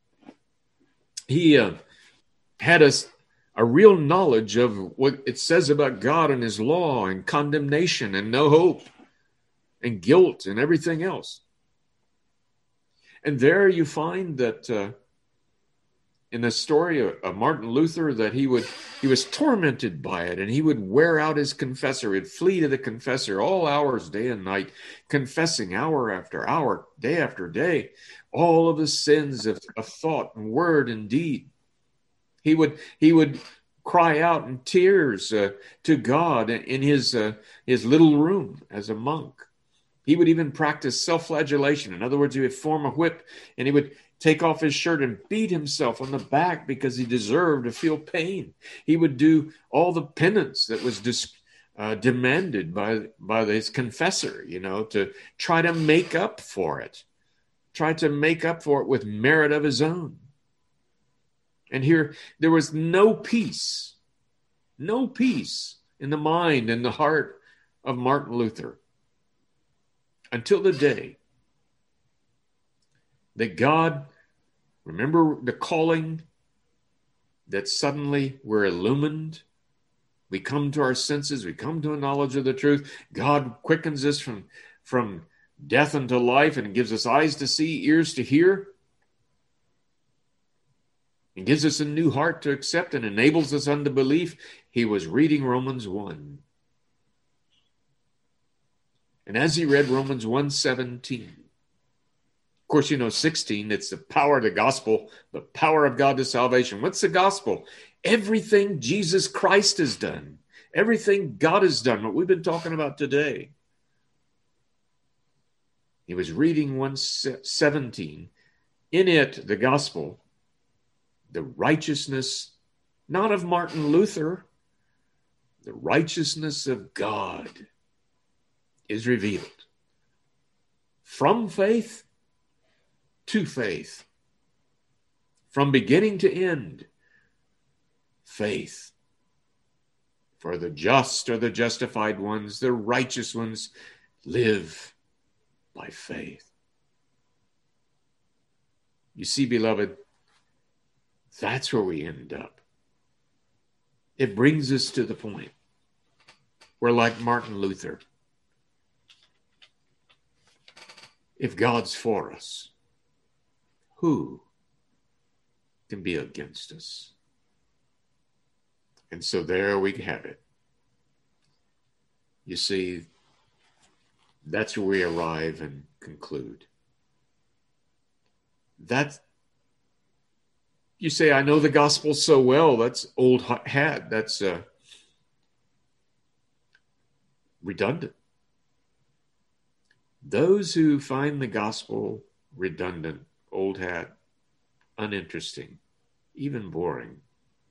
He had a real knowledge of what it says about God and his law and condemnation and no hope and guilt and everything else. And there you find that in the story of Martin Luther, that he was tormented by it, and he would wear out his confessor. He'd flee to the confessor all hours, day and night, confessing hour after hour, day after day, all of the sins of thought and word and deed. He would cry out in tears to God in his little room as a monk. He would even practice self-flagellation. In other words, he would form a whip and he would take off his shirt and beat himself on the back because he deserved to feel pain. He would do all the penance that was demanded by his confessor, to try to make up for it. Try to make up for it with merit of his own. And here, there was no peace in the mind and the heart of Martin Luther until the day that God, remember the calling, that suddenly we're illumined. We come to our senses. We come to a knowledge of the truth. God quickens us from death unto life and gives us eyes to see, ears to hear. And gives us a new heart to accept and enables us unto belief. He was reading Romans 1. And as he read Romans 1:17, of course, 16, it's the power of the gospel, the power of God to salvation. What's the gospel? Everything Jesus Christ has done. everything God has done, what we've been talking about today. He was reading 117. In it, the gospel, the righteousness, not of Martin Luther, the righteousness of God is revealed from faith to faith, from beginning to end, faith. For the just are the justified ones, the righteous ones live by faith. You see, beloved, that's where we end up. It brings us to the point where, like Martin Luther, if God's for us, who can be against us? And so there we have it. You see, that's where we arrive and conclude. That, you say, I know the gospel so well. That's old hat. That's redundant. Those who find the gospel redundant, old hat, uninteresting, even boring,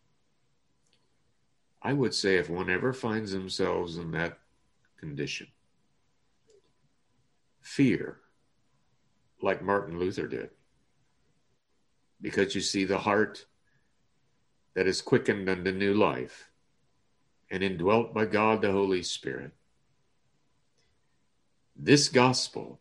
I would say if one ever finds themselves in that condition, fear, like Martin Luther did, because you see the heart that is quickened unto new life and indwelt by God the Holy Spirit. This gospel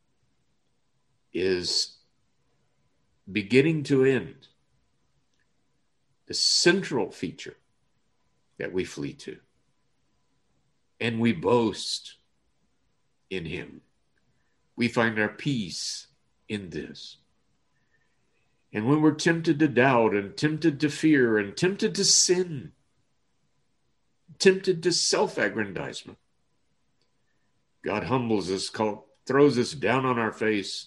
is beginning to end the central feature that we flee to. And we boast in him. We find our peace in this. And when we're tempted to doubt and tempted to fear and tempted to sin, tempted to self-aggrandizement, God humbles us, throws us down on our face.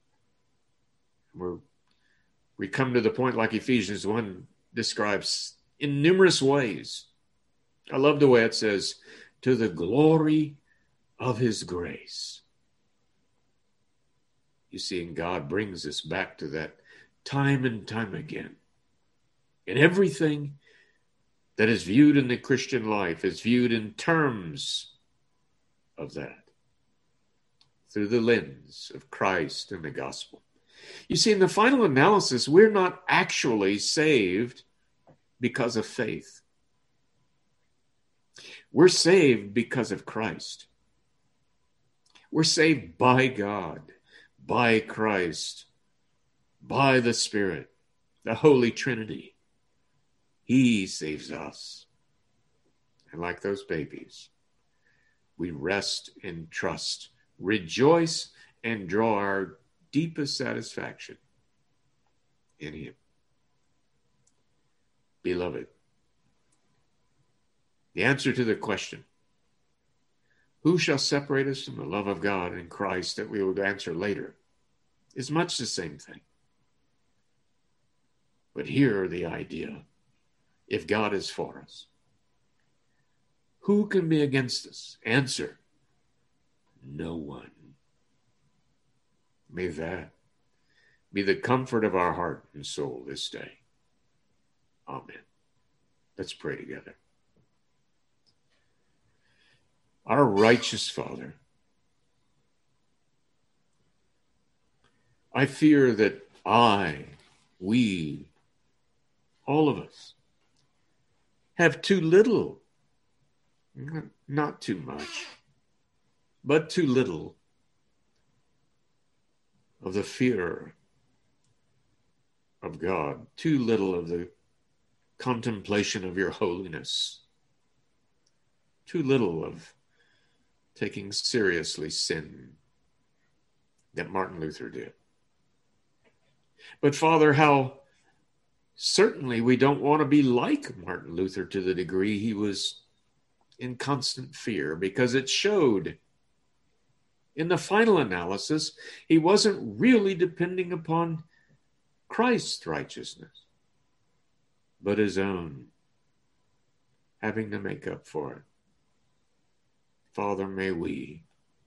We come to the point like Ephesians 1 describes in numerous ways. I love the way it says, to the glory of his grace. You see, and God brings us back to that time and time again. And everything that is viewed in the Christian life is viewed in terms of that, through the lens of Christ and the gospel. You see, in the final analysis, we're not actually saved because of faith. We're saved because of Christ. We're saved by God, by Christ, by the Spirit, the Holy Trinity. He saves us. And like those babies, we rest and trust, rejoice, and draw our deepest satisfaction in him. Beloved, the answer to the question, who shall separate us from the love of God in Christ, that we will answer later, is much the same thing. But here are the idea. If God is for us, who can be against us? Answer, no one. May that be the comfort of our heart and soul this day. Amen. Let's pray together. Our righteous Father, I fear that we, all of us, have too little, not too much, but too little of the fear of God, too little of the contemplation of your holiness, too little of taking seriously sin that Martin Luther did. But Father, how certainly we don't want to be like Martin Luther to the degree he was in constant fear, because it showed in the final analysis, he wasn't really depending upon Christ's righteousness, but his own. having to make up for it. Father, may we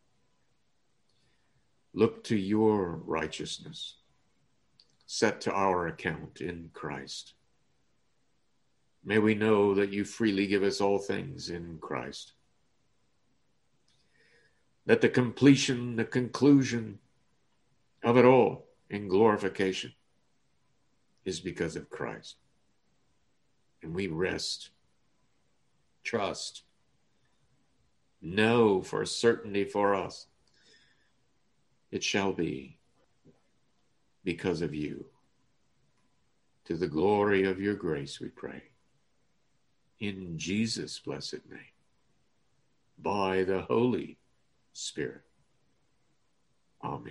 look to your righteousness, set to our account in Christ. May we know that you freely give us all things in Christ. That the completion, the conclusion of it all in glorification is because of Christ. And we rest, trust, know for certainty for us, it shall be because of you. To the glory of your grace, we pray. In Jesus' blessed name, by the Holy Spirit. Amen.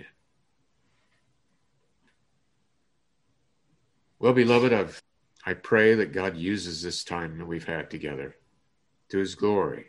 Well, beloved, I pray that God uses this time that we've had together to his glory.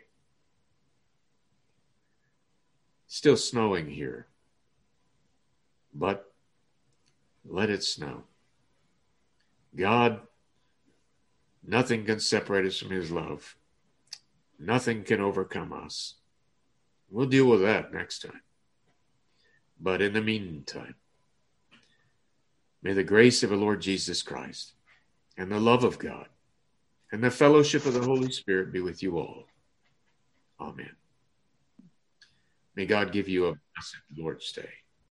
Still snowing here, but let it snow. God, nothing can separate us from his love. Nothing can overcome us. We'll deal with that next time. But in the meantime, may the grace of the Lord Jesus Christ and the love of God and the fellowship of the Holy Spirit be with you all. Amen. May God give you a blessed Lord's Day.